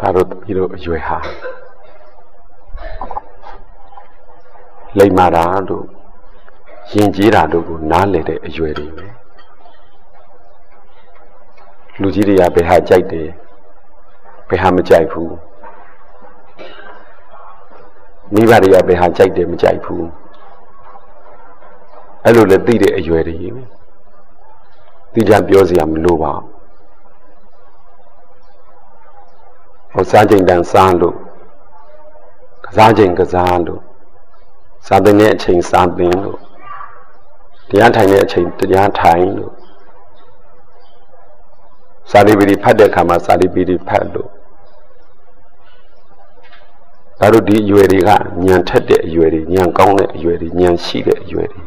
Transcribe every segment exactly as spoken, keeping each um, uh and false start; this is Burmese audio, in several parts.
ဒါတို့သမီးတို့အရွယ်ဟာလိမ္မာတာတို့ယဉ်ကျေးတာတို့ကိုနားလည်တဲ့အရွယ်တွေပဲလူကြီးတွေကဘယ်ဟာကြိုက်တယ်ဘယ်ဟာမကြိုက်ဘူးမိဘတွေကဘယ်ဟာကြိုက်တယ်မကြိုက်ဘူးအဲ့လိုလည်းသိတဲ့အရွယ်တွေပဲသိကြပြောစရာမလိုပါဘူးဟောစားချိန်တန်စားလို့ကစားချိန်ကစားလို့စားတဲ့အချိန်စားတင်လို့တရားထိုင်တဲ့အချိန်တရားထိုင်လို့စာရီပီဖတ်တဲ့အခါမှာစာရီပီဖတ်လို့ဒါတို့ဒီအရွယ်တွေကဉာဏ်ထက်တဲ့အရွယ်တွေဉာဏ်ကောင်းတဲ့အရွယ်တွေဉာဏ်ရှိတဲ့အရွယ်တွေ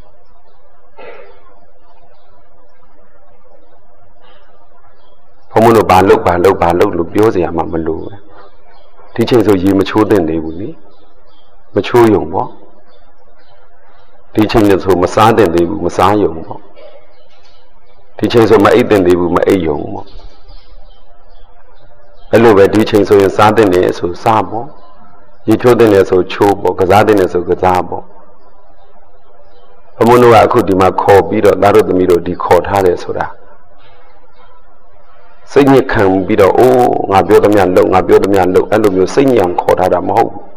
ဘုံမလို့ဘာလုပ်ဘာလုပ်ဘာလုပ်လို့ပြောစရာမှမလိုဘူးဒီချိန်ဆိုရေမချိုးသင့်သေးဘူးနိမချိုးယုံပေါ့ဒီချိန်ဆိုမစားသင့်သေးဘူးမစားယုံပေါ့ဒီချိန်ဆိုမအိပ်သင့်သေးဘူးမအိပ်ယုံပေါ့အဲ့လိုပဲဒီချိန်ဆိုရင်စားသင့်တယ်ဆိုစားပေါ့ရေချိုးသင့်တယ်ဆိုချိုးပေါ့ကစားသင့်တယ်ဆိုကစားပေါ့ဘုံမလို့ကအခုဒီမှာခေါ်ပြီးတော့သားတို့သမီးတို့ဒီခေါ်ထားတယ်ဆိုတာစိတ်ညစ်ခံပြီးတော့အိုးငါပြောသမျှလုံငါပြောသမျှလုံအဲ့လိုမျိုးစိတ်ညစ်အောင်ခေါ်ထားတာမဟုတ်ဘူး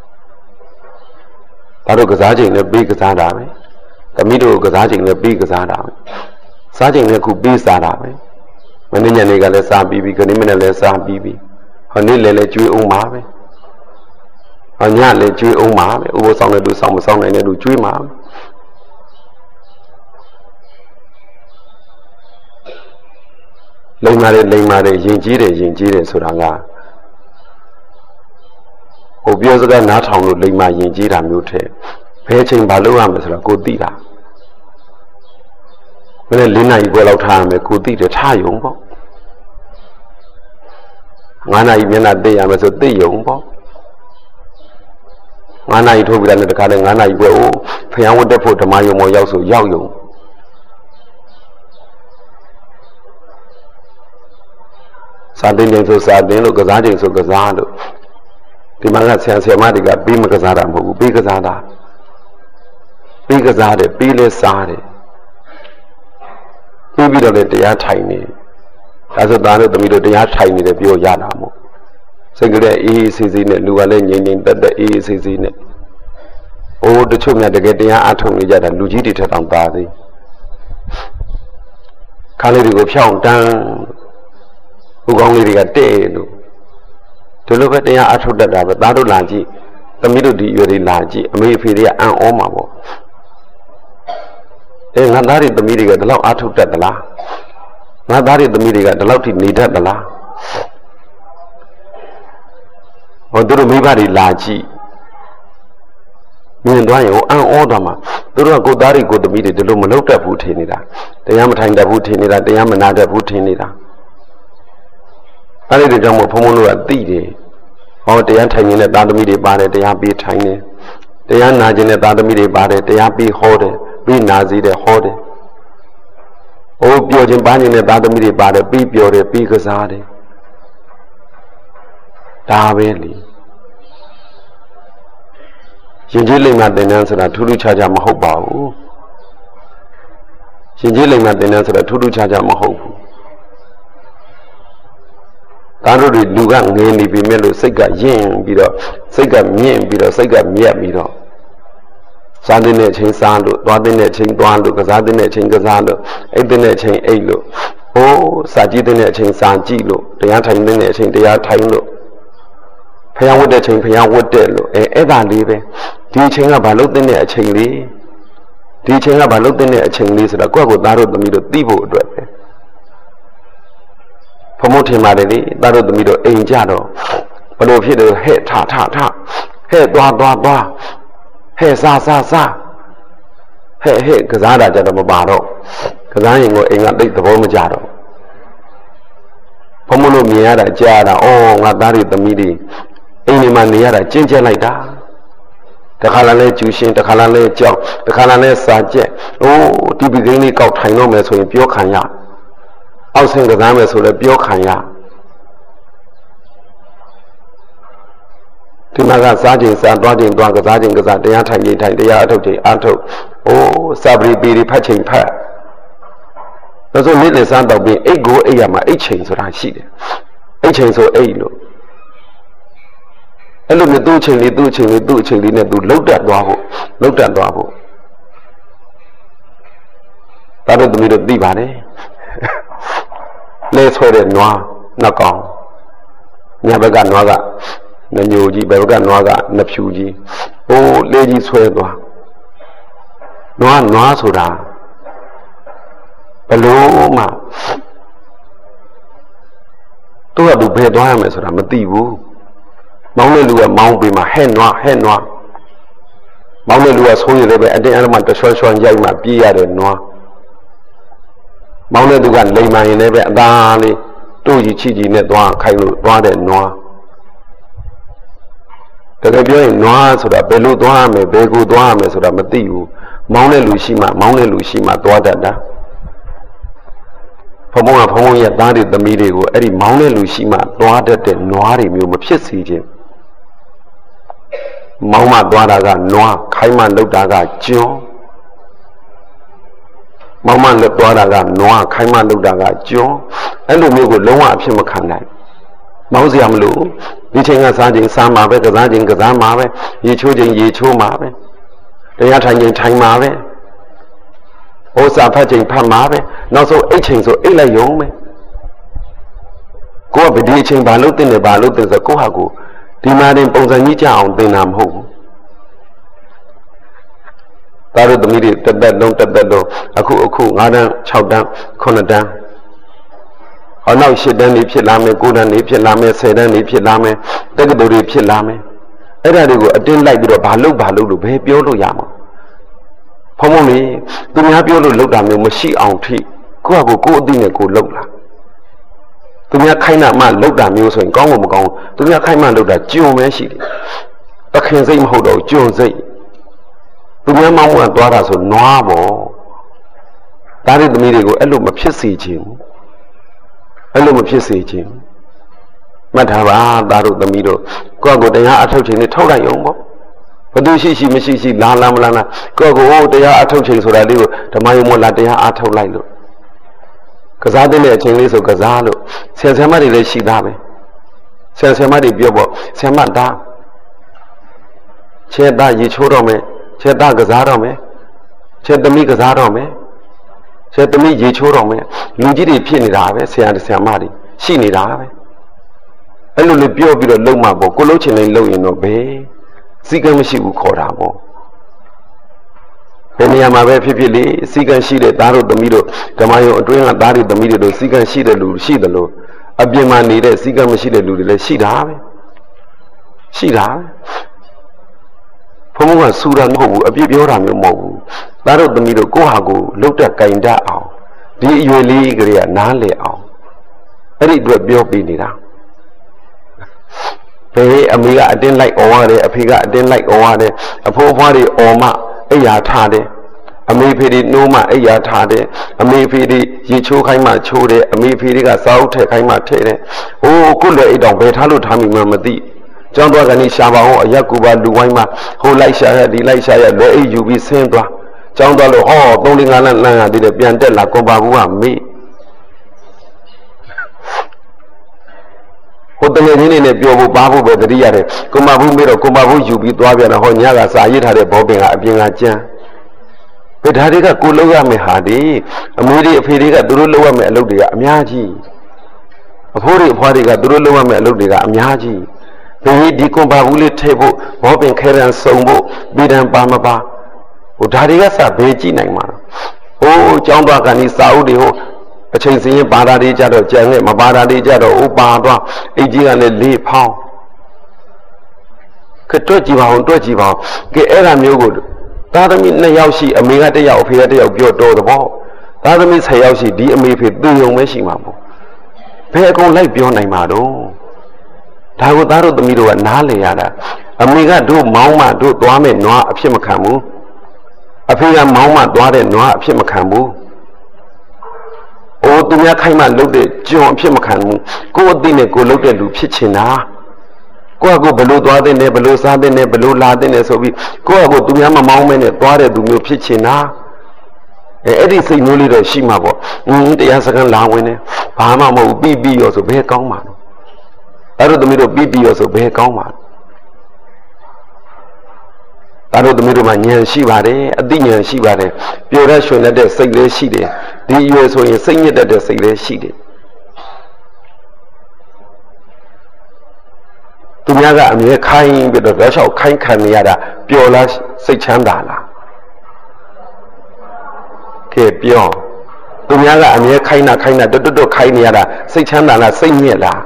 ဒါတို့ကစားချိန်နဲ့ပေးကစားတာပဲသမီးတို့ကစားချိန်နဲ့ပေးကစားတာပဲစားချိန်နဲ့ခုပေးစားတာပဲမနေ့ညနေကလည်းစားပြီးပြီခဏမနေ့လည်းစားပြီးပြီဟောနေ့လည်းလည်းကျွေးအောင်ပါပဲဟောညလည်းကျွေးအောင်ပါပဲဥပ္ပဆောင်တဲ့လူဆောင်မဆောင်နိုင်တဲ့လူကျွေးမှာလိမ္မာတယ်လိမ္မာတယ်ယဉ်ကျေးတယ်ယဉ်ကျေးတယ်ဆိုတာကဟိုပြောစကားနားထောင်လို့လိမ္မာယဉ်ကျေးတာမျိုးထဲဘယ်ချိန်ဘာလုပ်ရမလဲဆိုတာကိုသိတာမနေ့လေးနာရီပွဲလောက်ထားရမယ်ကိုသိတယ်ထားယုံပေါ့ငါးနာရီမျက်နှာသိရမယ်ဆိုသိယုံပေါ့ငါးနာရီထိုးပြီးတဲ့တခါလဲငါးနာရီပွဲအိုးဖျံဝတ်တက်ဖို့ဓမ္မယုံမောရောက်ဆိုရောက်ယုံစာတင်ချိန်ဆိုစာတင်လို့ကစားချိန်ဆိုကစားလို့ဒီမှာကဆရာဆရာမတွေကပြီးမကစားတာမဟုတ်ဘူးပြီးကစားတာပြီးကစားတယ်ပြီးလဲစားတယ်ပြီးပြီးတော့လည်းတရားထိုင်နေဒါဆိုသားတို့သမီးတို့တရားထိုင်နေတယ်ပြောရတာမို့စိတ်ကလေးအေးအေးဆေးဆေးနဲ့လူကလည်းငြိမ်ငြိမ်သက်သက်အေးအေးဆေးဆေးနဲ့အိုးတချို့များတကယ်တရားအထုံနေကြတာလူကြီးတွေထက်တောင်သားသေးခါလေးတွေကိုဖြောင်းတန်းဥကောင်းလေးတွေကတဲ့လို့ဒီလိုပဲတရားအထုတ်တတ်တာပဲသားတို့လာကြည့်သမီးတို့ဒီရွယ်တွေလာကြည့်အမေအဖေတွေကအံ့ဩမှာပေါ့အဲငါသားတွေသမီးတွေကဒီလောက်အထုတ်တတ်သလားငါသားတွေသမီးတွေကဒီလောက်ထိနေတတ်သလားဟောသူတို့မိဘတွေလာကြည့်မြင်သွားရင်ဟိုအံ့ဩတော့မှသူတို့ကကိုသားတွေကိုသမီးတွေဒီလိုမလုပ်တတ်ဘူးထင်နေတာတရားမထိုင်တတ်ဘူးထင်နေတာတရားမနာတတ်ဘူးထင်နေတာအဲ့ဒီကြောင့်မို့ဘုံဘုံတို့ကသိတယ်ဟောတရားထိုင်နေတဲ့သားသမီးတွေပါတယ်တရားပြီးထိုင်တယ်တရားနာခြင်းတဲ့သားသမီးတွေပါတယ်တရားပြီးဟောတယ်ပြီးနာစီတယ်ဟောတယ်ဟိုပြောခြင်းပါခြင်းတဲ့သားသမီးတွေပါတယ်ပြီးပြောတယ်ပြီးကစားတယ်ဒါပဲလေရှင်ကြီးလိမ္မာသင်္นานဆိုတာထူးထူးခြားခြားမဟုတ်ပါဘူးရှင်ကြီးလိမ္မာသင်္นานဆိုတာထူးထူးခြားခြားမဟုတ်ဘူးသားတို့တွေလူကငယ်နေပြီမဲ့လို့စိတ်ကယဉ်ပြီးတော့စိတ်ကမြင့်ပြီးတော့စိတ်ကမြက်ပြီးတော့စားတဲ့အချိန်စားလို့သွားတဲ့အချိန်သွားလို့ကစားတဲ့အချိန်ကစားလို့အိပ်တဲ့အချိန်အိပ်လို့ဟိုးစာကြည့်တဲ့အချိန်စာကြည့်လို့တရားထိုင်တဲ့အချိန်တရားထိုင်လို့ဖျားဝတ်တဲ့အချိန်ဖျားဝတ်တဲ့လို့အဲအဲ့ဒါလေးပဲဒီအချိန်ကဘာလို့တဲ့အချိန်လေးဒီအချိန်ကဘာလို့တဲ့အချိန်လေးဆိုတော့ကိုယ့်ကိုယ်သားတို့သမီးတို့သိဖို့အတွက်ပဲဖမို့ထင်ပါတယ်လေသားတို့သမီးတို့အိမ်ကြတော့ဘလို့ဖြစ်တယ်ဟဲ့ထထထဟဲ့သွားသွားသွားဟဲ့စားစားစားဟဲ့ဟဲ့ကစားတာကြတော့မပါတော့ကစားရင်ကိုအိမ်ကတိတ်သဘောမကျတော့ဖမို့လို့မြင်ရတာကြားတာအော်ငါသားတွေသမီးတွေအိမ်ဒီမှာနေရတာကျင့်ကြက်လိုက်တာတခါလာလဲကျူရှင်တခါလာလဲကြောက်တခါလာလဲစာကြက်အိုးတီဗီကိန်းလေးကောက်ထိုင်တော့မယ်ဆိုရင်ပြောခံရအောက်ဆင်းကစားမယ်ဆိုလည်းပြောခံရဒီမှာကစားခြင်းစားသွားခြင်းသွားကစားခြင်းကစားတရားထိုင်ခြင်းထိုင်တရားအထုတ်ခြင်းအထုတ်အိုးစာပရိပေတွေဖတ်ခြင်းဖတ်ဒါဆိုနေ့လည်းစားတော့ပြီးအိတ်ကိုအိတ်ရမှာအိတ်ချိန်ဆိုတာရှိတယ်အိတ်ချိန်ဆိုအိတ်လို့အဲ့လိုမျိုးသူ့ချိန်လေးသူ့ချိန်လေးသူ့ချိန်လေးနဲ့သူလှုပ်တက်သွားဖို့လှုပ်တက်သွားဖို့ဒါတော့သမီးတို့သိပါတယ်လဲဆွဲတဲ့နွားနှစ်ကောင်ညဘက်ကနွားကနှညိုကြီးဘက်ကနွားကနှဖြူကြီးဟိုးလေးကြီးဆွဲသွားနွားနွားဆိုတာဘလို့မှသူကသူဘယ်သွားရမယ်ဆိုတာမသိဘူးမောင်းတဲ့လူကမောင်းပြီးမှဟဲ့နွားဟဲ့နွားမောင်းတဲ့လူကဆိုးရလည်းပဲအတင်းအဓမ္မတရွှဲရွှဲရိုက်မှပြေးရတဲ့နွားမောင်းတဲ့သူကလိမ်မှန်ရင်လည်းပဲအသာလေးတို့ကြီးချီကြီးနဲ့သွားခိုင်းလို့သွားတဲ့နွားတကယ်ပြောရင်နွားဆိုတာဘယ်လိုသွားရမယ်ဘယ်ကိုသွားရမယ်ဆိုတာမသိဘူးမောင်းတဲ့လူရှိမှမောင်းတဲ့လူရှိမှသွားတတ်တာဘုံဘုံကဘုံဘုံရဲ့သားတွေသမီးတွေကိုအဲ့ဒီမောင်းတဲ့လူရှိမှသွားတတ်တဲ့နွားတွေမျိုးမဖြစ်စေခြင်းမောင်းမှသွားတာကနွားခိုင်းမှလှုပ်တာကကျွန်းမောင်းမှလှုပ်သွားတာကနွားခိုင်းမှလှုပ်တာကကျွန်းအဲ့လိုမျိုးကိုလုံးဝအဖြစ်မခံနိုင်မောင်းစရာမလိုဒီချိန်ကစားခြင်းစားမှာပဲကစားခြင်းကစားမှာပဲရေချိုးခြင်းရေချိုးမှာပဲတရားထိုင်ခြင်းထိုင်မှာပဲဩစာဖတ်ခြင်းဖတ်မှာပဲနောက်ဆုံးအိတ်ချိန်ဆိုအိတ်လိုက်ရုံပဲကိုကဗဒီအချိန်ဘာလို့တင်တယ်ဘာလို့တင်ဆိုကိုဟာကိုဒီမှာတင်ပုံစံကြီးကြအောင်တင်တာမဟုတ်ဘူးဒါတို့သမီးတွေတက်တက်လုံးတက်တက်လုံးအခုအခု၅တန်း၆တန်းခုနှစ်တန်းဟောနောက်၈တန်းနေဖြစ်လာမယ်၉တန်းနေဖြစ်လာမယ်၁၀တန်းနေဖြစ်လာမယ်တက္ကသိုလ်တွေဖြစ်လာမယ်အဲ့ဒါတွေကိုအတင်းလိုက်ပြီးတော့ဘာလို့ဘာလို့လို့ဘယ်ပြောလို့ရမှာဖုံဖုံလေးသူများပြောလို့လောက်တာမျိုးမရှိအောင်ထိကိုယ့်ဟာကိုယ်ကိုယ်အသိနဲ့ကိုယ်လောက်လာသူများခိုင်းတာမှလောက်တာမျိုးဆိုရင်ကောင်းဖို့မကောင်းဘူးသူများခိုင်းမှလောက်တာကြုံပဲရှိတယ်တခင်စိတ်မဟုတ်တော့ကြုံစိတ်သူများမောင်းကသွားတာဆိုနွားပေါ့ဒါတွေသမီးတွေကိုအဲ့လိုမဖြစ်စေချင်ဘူးအဲ့လိုမဖြစ်စေချင်မှတ်ထားပါဒါတို့သမီးတို့ကိုယ့်ကိုယ်တရားအထုတ်ခြင်းနဲ့ထုတ်လိုက်အောင်ပေါ့ဘသူရှိရှိမရှိရှိလာလာမလာလားကိုယ့်ကိုယ်တရားအထုတ်ခြင်းဆိုတာလေးကိုဓမ္မယုံမလာတရားအထုတ်လိုက်လို့ကစားတဲ့အချိန်လေးဆိုကစားလို့ဆရာဆရာမတွေလည်းရှိသားပဲဆရာဆရာမတွေပြောပေါ့ဆရာမသားခြေသားရေချိုးတော့မယ်ခြေသားကစားတော့မယ်ခြေသမီးကစားတော့မယ်ခြေသမီးရေချိုးတော့မယ်လူကြီးတွေဖြစ်နေတာပဲဆရာဆရာမတွေရှိနေတာပဲအဲ့လိုလေးပြောပြီးတော့လုံမှာပေါ့ကိုလုံးချင်လေးလုံရင်တော့ဘယ်စီကံမရှိဘူးခေါ်တာပေါ့ဘယ်နေရာမှာပဲဖြစ်ဖြစ်လေစီကံရှိတဲ့သားတို့သမီးတို့ဓမ္မယုံအတွင်းကသားတွေသမီးတွေတို့စီကံရှိတဲ့လူရှိတယ်လို့အပြင်မှာနေတဲ့စီကံမရှိတဲ့လူတွေလည်းရှိတာပဲရှိတာပဲဘုံဘုံကစူတာမဟုတ်ဘူးအပြစ်ပြောတာမျိုးမဟုတ်ဘူးသားတို့သမီးတို့ကိုယ့်ဟာကိုယ်လှုပ်တက်ကြင်တတ်အောင်ဒီအရွယ်လေးကလေးကနားလည်အောင်အဲ့ဒီအတွက်ပြောပြနေတာဘယ်အမေကအတင်းလိုက်អော်ရတယ်အဖေကအတင်းလိုက်អော်ရတယ်အဖိုးအဖွားတွေអော်မှအိယာထားတယ်အမေဖေတွေနှိုးမှအိယာထားတယ်အမေဖေတွေရေချိုးခိုင်းမှချိုးတယ်အမေဖေတွေကစားအုပ်ထည့်ခိုင်းမှထည့်တယ်ဟိုးကုလွယ်အိတ်တောင်ဘယ်ထားလို့ထားမိမှမသိကျောင်းသွားကနေရှာပါအောင်အရက်ကူပါလူဝိုင်းမှဟိုလိုက်ရှာရဒီလိုက်ရှာရလွယ်အိတ်ယူပြီးဆင်းသွားကျောင်းသွားလို့ဟောသုံးလေးငါးလမ်းလမ်းရသေးတယ်ပြန်တက်လာကွန်ပါဘူးကမေးဟိုတငယ်ချင်းတွေနဲ့ပြောဖို့ပါဖို့ပဲတတိရတယ်ကွန်ပါဘူးမေးတော့ကွန်ပါဘူးယူပြီးသွားပြန်တော့ဟောညကစာရေးထားတဲ့ဘောပင်ကအပြင်ကကျန်းဘယ်ဓာတွေကကိုလောက်ရမယ်ဟာဒီအမေတွေအဖေတွေကသူတို့လောက်ရမယ်အလုပ်တွေကအများကြီးအဖိုးတွေအဖွားတွေကသူတို့လောက်ရမယ်အလုပ်တွေကအများကြီးဘယ်ဒီကွန်ပါဘူးလေးထည့်ဖို့ဘောပင်ခဲရန်စုံဖို့ပြည်တံပါမပါဟိုဓာတွေကစဘယ်ကြည့်နိုင်မှာဟိုးကျောင်းသွားကနေစာအုပ်တွေဟိုအချိန်စင်းရင်ပါတာတွေကြတော့ကြံခဲ့မပါတာတွေကြတော့ဥပါသွားအိတ်ကြီးကလည်းလေးဖောင်းကတွက်ကြည့်ပါအောင်တွက်ကြည့်ပါအောင်ကဲအဲ့ဒါမျိုးကိုသားသမီးနှစ်ယောက်ရှိအမေကတစ်ယောက်အဖေကတစ်ယောက်ပြောတော်သဘောသားသမီးဆယ်ယောက်ရှိဒီအမေဖေသူယုံပဲရှိမှာပေါ့ဘယ်အကုန်လိုက်ပြောနိုင်မှာတော့ဒါကိုသားတို့သမီးတို့ကနားလည်ရတာအမေကတို့မောင်းမှတို့သွားမဲ့နွားအဖြစ်မခံဘူးအဖေကမောင်းမှသွားတဲ့နွားအဖြစ်မခံဘူးအိုးသူများခိုင်းမှလှုပ်တဲ့ကြုံအဖြစ်မခံဘူးကိုယ်အသိနဲ့ကိုယ်လှုပ်တဲ့လူဖြစ်ချင်တာကိုယ့်အကူဘလို့သွားတဲ့နဲ့ဘလို့စားတဲ့နဲ့ဘလို့လာတဲ့နဲ့ဆိုပြီးကိုယ့်အကူသူများမမောင်းမဲနဲ့သွားတဲ့သူမျိုးဖြစ်ချင်တာအဲအဲ့ဒီစိတ်မျိုးလေးတော့ရှိမှာပေါ့အင်းတရားစခန်းလာဝင်နေဘာမှမဟုတ်ပြီးပြီးရောဆိုဘယ်ကောင်းမှာလို့အဲ့တို့သမီးတို့ပြီးပြီးရောဆိုဘယ်ကောင်းမှာအဲ့တို့သမီးတို့မှာဉာဏ်ရှိပါတယ်အသိဉာဏ်ရှိပါတယ်ပျော်ရရွှင်တဲ့စိတ်လေးရှိတယ်ဒီအရွယ်ဆိုရင်စိတ်ညစ်တဲ့စိတ်လေးရှိတယ်သူများကအမြဲခိုင်းပြီးတော့လက်လျှောက်ခိုင်းခံနေရတာပျော်လားစိတ်ချမ်းသာလားကဲပြောသူများကအမြဲခိုင်းတာခိုင်းတာတွတ်တွတ်ခိုင်းနေရတာစိတ်ချမ်းသာလားစိတ်ညစ်လား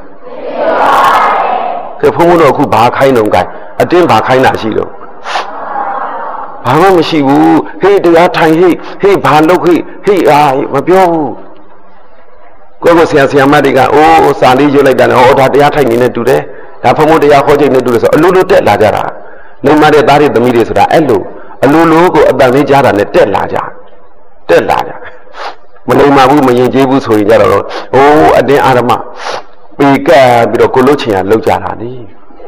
ကဲဘုန်းဘုန်းတို့အခုဘာခိုင်းတော့ကြအတင်းဘာခိုင်းတာရှိတော့ဘာမှမရှိဘူးဟေးတရားထိုင်ဟေးဟေးဘာလုပ်ဟေးဟေးအာမပြောဘူးကိုယ့်ကိုဆရာဆရာမတွေကအိုးစာလေးရွတ်လိုက်တာဟောဒါတရားထိုင်နေနေတူတယ်ဒါဘုံဘုံတရားခေါ်ချိန်နေတူတယ်ဆိုအလိုလိုတက်လာကြတာလိမ္မာတဲ့သားတွေသမီးတွေဆိုတာအဲ့လိုအလိုလိုကိုအတန်လေးကြားတာနဲ့တက်လာကြတက်လာကြမလိမ္မာဘူးမရင်ကျေးဘူးဆိုရင်ကြတော့ဟိုးအတင်းအာရမပေကပ်ပြီးတော့ကိုလို့ချင်ရလောက်ကြတာနိ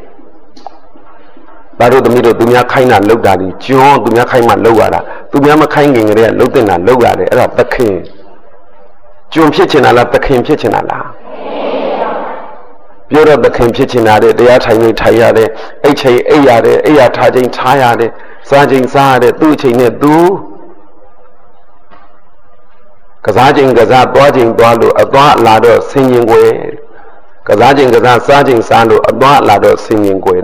ဒါတို့သမီးတို့သူများခိုင်းတာလောက်တာဒီကျွန်းသူများခိုင်းမှလောက်ရတာသူများမခိုင်းခင်ကလေးကလောက်တင်တာလောက်ရတယ်အဲ့ဒါသခင်ကျွန်းဖြစ်ချင်တာလားသခင်ဖြစ်ချင်တာလားပြောတော့သခင်ဖြစ်ချင်တာတဲ့တရားထိုင်နေထိုင်ရတဲ့အိတ်ချိန်အိတ်ရတဲ့အိတ်ရထားချိန်ထားရတဲ့စားချိန်စားရတဲ့သူ့ချိန်နဲ့သူကစားချိန်ကစားသွားချိန်သွားလို့အသွားလာတော့ဆင်းရင်ွယ်ကစားချိန်ကစားစားချိန်စားလို့အသွားလာတော့ဆင်းရင်ွယ်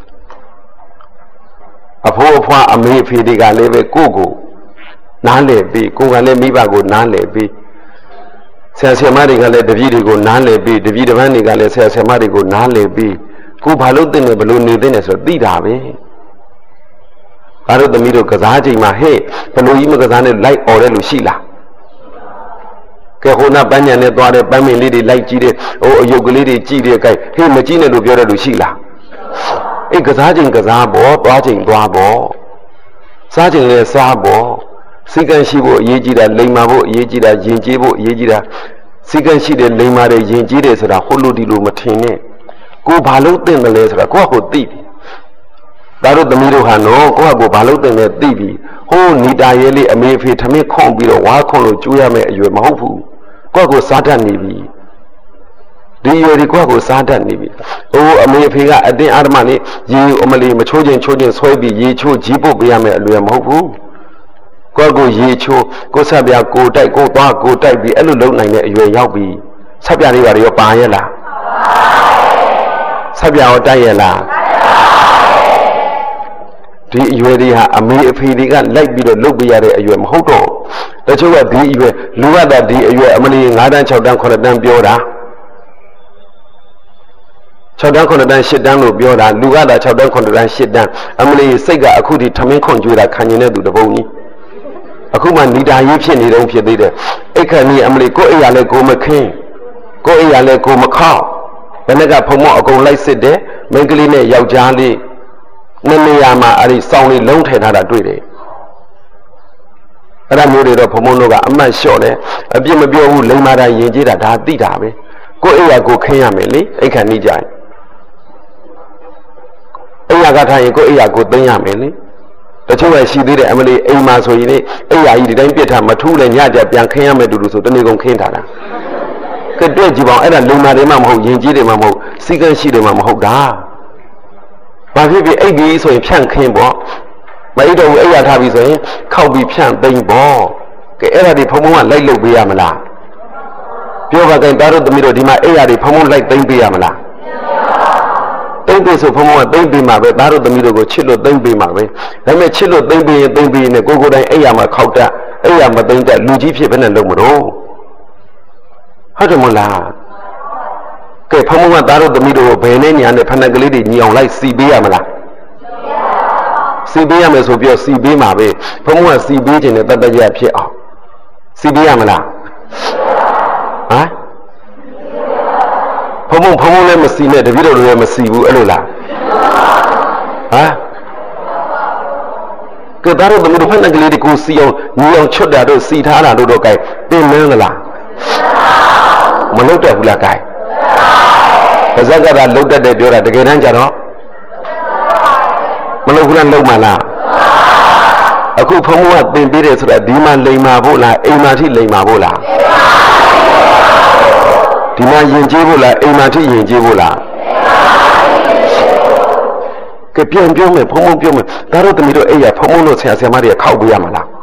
တဲ့အဖိုးအဖွားအမေဖေတွေကလည်းပဲကိုကိုနားလည်ပြီးကိုကလည်းမိဘကိုနားလည်ပြီးဆရာဆရာမတွေကလည်းတပည့်တွေကိုနားလည်ပြီးတပည့်တစ်ပန်းတွေကလည်းဆရာဆရာမတွေကိုနားလည်ပြီးကိုဘာလို့တင်တယ်ဘလို့နေတင်တယ်ဆိုတော့သိတာပဲဒါတို့သမီးတို့ကစားချိန်မှာဟဲ့ဘလို့ကြီးမကစားနဲ့လိုက်អော်တဲ့လူရှိလားကဲဟိုနာပန်းညံနဲ့သွားတဲ့ပန်းမင်လေးတွေလိုက်ကြည့်တဲ့ဟိုအယုတ်ကလေးတွေကြည့်တဲ့ကိုက်ဟေ့မကြည့်နဲ့လို့ပြောတဲ့လူရှိလားအေးကစားချိန်ကစားပေါ့သွားချိန်သွားပေါ့စားချိန်လည်းစားပေါ့စိတ်ကံရှိဖို့အရေးကြီးတာလိမ္မာဖို့အရေးကြီးတာယဉ်ကျေးဖို့အရေးကြီးတာစိတ်ကံရှိတဲ့လိမ္မာတဲ့ယဉ်ကျေးတယ်ဆိုတာဟိုလိုဒီလိုမထင်နဲ့ကိုဘာလို့သိတယ်လဲဆိုတာကိုယ့်ကိုသိပြီဒါတို့သမီးတို့ဟာနော်ကိုယ့်ကိုဘာလို့သိတယ်သိပြီဟိုးနီတာရဲလေးအမေဖေထမင်းခွန်ပြီးတော့ဝါခွန်လို့ကျိုးရမယ်အရွယ်မဟုတ်ဘူးကိုယ့်ကိုစားတတ်နေပြီဒီရွယ်ဒီကိုယ့်ကိုစားတတ်နေပြီဟိုးအမေဖေကအတင်းအာဓမလေးရေအမလီမချိုးခြင်းချိုးခြင်းဆွဲပြီးရေချိုးကြီးပုတ်ပေးရမယ်အလွယ်မဟုတ်ဘူးကိုယ့်ကိုရေချိုးကိုဆက်ပြကိုတိုက်ကိုသွားကိုတိုက်ပြီးအဲ့လိုလုံနိုင်တဲ့အရွယ်ရောက်ပြီးဆက်ပြလေးပါရောပါရဲ့လားဆက်ပြရောတိုက်ရဲ့လားဒီအရွယ်တွေဟာအမေအဖေတွေကလိုက်ပြီးတော့လုပ်ပြရတဲ့အရွယ်မဟုတ်တော့တချို့ကဒီအရွယ်လူကသာဒီအရွယ်အမလီ၅တန်း၆တန်း၇တန်းပြောတာ၆တန်း၇တန်း၈တန်းလို့ပြောတာလူကသာ၆တန်း၇တန်း၈တန်းအမလီစိတ်ကအခုထိထမင်းခွန်ကြွေးတာခံနေတဲ့သူတပုံကြီးအခုမှနီတာရေးဖြစ်နေတော့ဖြစ်သေးတယ်အိတ်ခဏကြီးအမလီကိုအိတ်ရလဲကိုမခင်းကိုအိတ်ရလဲကိုမခောက်ဘယ်နဲ့ကဖုံမောအကုန်လိုက်စစ်တယ်မိန်းကလေးနဲ့ယောက်ျားလေးနှစ်နေရာမှာအဲ့ဒီစောင်းလေးလုံးထည့်ထားတာတွေ့တယ်အဲ့ဒါမျိုးတွေတော့ဘုံဘုံတို့ကအမှတ်လျှော့တယ်အပြစ်မပြောဘူးလိမ္မာတာယဉ်ကျေးတာဒါသိတာပဲကိုအိတ်ရကိုခင်းရမယ်လေအိတ်ခဏကြီးကြရင်အိတ်ရကထားရင်ကိုအိတ်ရကိုသိမ်းရမယ်လေတချို့ကရှိသေးတယ်အမလီအိမ်မှာဆိုရင်လေအိမ်ယာကြီးဒီတိုင်းပြစ်ထားမထူးလဲညကြပြန်ခင်းရမယ်တူတူဆိုတနေ့ကုန်ခင်းထားတာကတွေ့ကြည့်ပါအောင်အဲ့ဒါလုံမာတွေမှမဟုတ်ယဉ်ကျေးတွေမှမဟုတ်စီကံရှိတွေမှမဟုတ်တာဘာဖြစ်ဖြစ်အိတ်ပြီးဆိုရင်ဖြန့်ခင်းပေါ့မအိတ်တော့ဘူးအိတ်ရထားပြီဆိုရင်ခောက်ပြီးဖြန့်သိမ့်ပေါ့ကဲအဲ့ဒါဒီဖုံဖုံကလိုက်လုပ်ပေးရမလားပြောပါတိုင်းသားတို့သမီးတို့ဒီမှာအိတ်ရတွေဖုံဖုံလိုက်သိမ့်ပေးရမလားသိမ့်ပေးဆိုဖုံဖုံကသိမ့်ပေးမှာပဲသားတို့သမီးတို့ကိုချစ်လို့သိမ့်ပေးမှာပဲဒါပေမဲ့ချစ်လို့သိမ့်ပေးရင်သိမ့်ပေးရင်ကိုကိုတိုင်းအိတ်ရမှာခောက်တတ်အိတ်ရမသိမ့်တတ်လူကြီးဖြစ်ဘယ်နဲ့လုံးမလို့ဟုတ်တယ်မလားကဲဖုံဖုံကသားတို့သမီးတို့ကိုဘယ်နဲ့ညာနဲ့ဖဏကလေးတွေညီအောင်လိုက်စီပေးရမလားစီပေးရမယ်ဆိုပြီးစီပေးမှာပဲဖုံဖုံကစီပေးခြင်းနဲ့တတ်တရဖြစ်အောင်စီပေးရမလားဟမ်ဖုံဖုံဖုံဖုံလည်းမစီနဲ့တပည့်တော်လည်းမစီဘူးအဲ့လိုလားဟမ်ကဲဒါတော့သမီးတို့ဖဏကလေးတွေကိုစီအောင်ညီအောင်ချွတ်တာတို့စီထားတာတို့တော့ gain တင်မင်းလားမလုပ်တတ်ဘူးလား gain ပါဇက်ကသာလုတ်တတ်တယ်ပြောတာတကယ်တမ်းကျတော့ဘူးလားလုံးမလားအခုဖုံးကသင်ပေးတယ်ဆိုတာဒီမှာလိမ်မာဖို့လားအိမ်မှာထိလိမ်မာဖို့လားဒီမှာယဉ်ကျေးဖို့လားအိမ်မှာထိယဉ်ကျေးဖို့လားကဲပြန်ပြောမယ်ဖုံးဖုံးပြောမယ်ဒါတော့တမီးတို့အဲ့ရဖုံးဖုံးတို့ဆရာဆရာမတွေကခောက်ပေးရမှာလား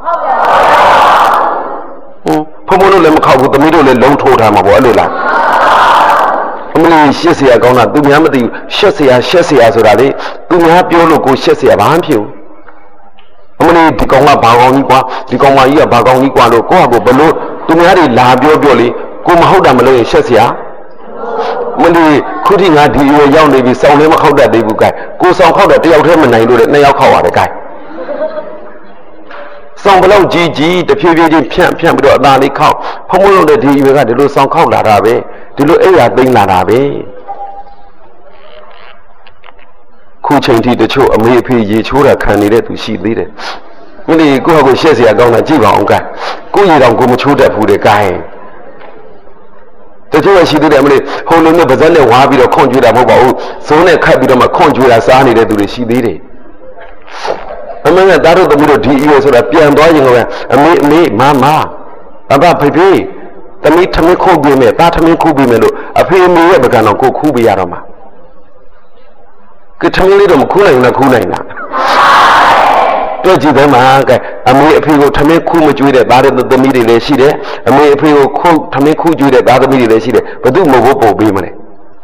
ဖုံးဖုံးတို့လည်းမခောက်ဘူးတမီးတို့လည်းလုံးထိုးထားမှာပေါ့အဲ့လိုလားအမလေးရှက်เสียကောင်းတာသူများမသိဘူးရှက်เสียရှက်เสียဆိုတာလေသူများပြောလို့ကိုရှက်เสียဘာမှဖြစ်ဘူးအမလေးဒီကောင်ကဘာကောင်ကြီးကွာဒီကောင်မကြီးကဘာကောင်ကြီးကွာလို့ကိုယ့်ဟာကိုဘလို့သူများတွေလာပြောပြောလေကိုမဟုတ်တာမလို့ရင်ရှက်เสียမလေးခုထိငါဒီရွယ်ရောက်နေပြီစောင်းလည်းမခောက်တတ်သေးဘူးကဲကိုစောင်းခောက်တဲ့တယောက်တည်းမနိုင်လို့လေနှစ်ယောက်ခောက်ရတယ်ကဲစောင်းဘလောက်ကြီးကြီးတဖြည်းဖြည်းချင်းဖြန့်ဖြန့်ပြီးတော့အသာလေးခောက်ဖုံးဖုံးလို့တဲ့ဒီရွယ်ကဒီလိုစောင်းခောက်လာတာပဲဒီလိုအိယာသိမ်းလာတာပဲခုချိန်ထိတချို့အမေအဖေရေချိုးတာခံနေတဲ့သူရှိသေးတယ်မလေးကိုယ့်ဟာကိုရှက်เสียကောင်းတာကြည့်ပါအောင်ကဲကိုယ့်ရေတောင်ကိုမချိုးတတ်ဘူးတဲ့ကဲတချို့ရှိသေးတယ်မလေးဟိုလိုမျိုးပါဇက်နဲ့ဝါပြီးတော့ခွန်ကြွေးတာမဟုတ်ပါဘူးဇုံးနဲ့ခတ်ပြီးတော့မှခွန်ကြွေးတာစားနေတဲ့သူတွေရှိသေးတယ်အမေကသားတို့သမီးတို့ဒီအီရောဆိုတာပြန်သွားရင်လည်းအမေအမေမမအဘဖေဖေသမီးထမင်းခုတ်ပြီးမယ်သားထမင်းခုတ်ပြီးမယ်လို့အဖေအမေရဲ့ပကံတော်ကိုခူးပြရတော့မှာကထမင်းလေးတော့မခူးနိုင်ဘူးလားခူးနိုင်လားတွေ့ကြည့်တယ်မှာကဲအမေအဖေကိုထမင်းခူးမကြွေးတဲ့သားတို့သမီးတွေလည်းရှိတယ်အမေအဖေကိုခုတ်ထမင်းခူးကြွေးတဲ့သားသမီးတွေလည်းရှိတယ်ဘယ်သူမဟုတ်ပို့ပေးမလဲ